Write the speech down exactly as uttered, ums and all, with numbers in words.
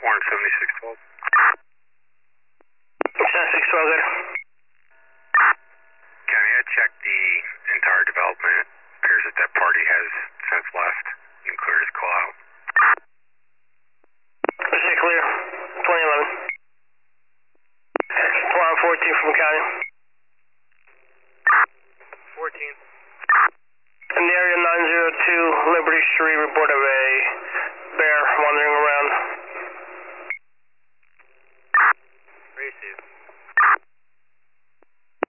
one seventy-six twelve. seventy-six twelve, good. County, I checked the entire development. Appears that that party has since left and cleared his call out. Is it clear? twenty eleven. One fourteen from county. fourteen. In the area nine zero two Liberty Street, report of a bear wandering around.